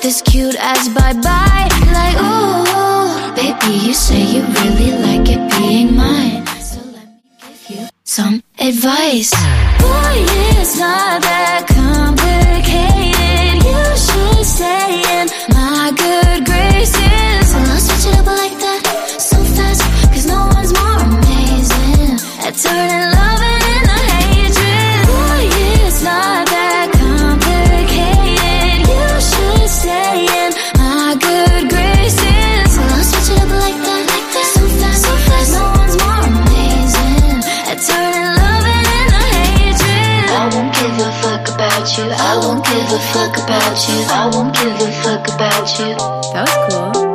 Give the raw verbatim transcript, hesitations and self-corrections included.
this cute ass bye-bye. Like, ooh, baby, you say you really like it being mine, so let me give you some advice. Boy, it's not that complicated. You should stay in my good graces. Well, I'll switch it up like that so fast, cause no one's more amazing at turning loving into hatred. Boy, it's not that complicated. You should stay in my good graces. Well, I'll switch it up like that, like that so fast, so fast. No one's more amazing at turning loving into hatred. I won't give a fuck about you. I won't give a fuck about you. I won't give a fuck about you. That was cool.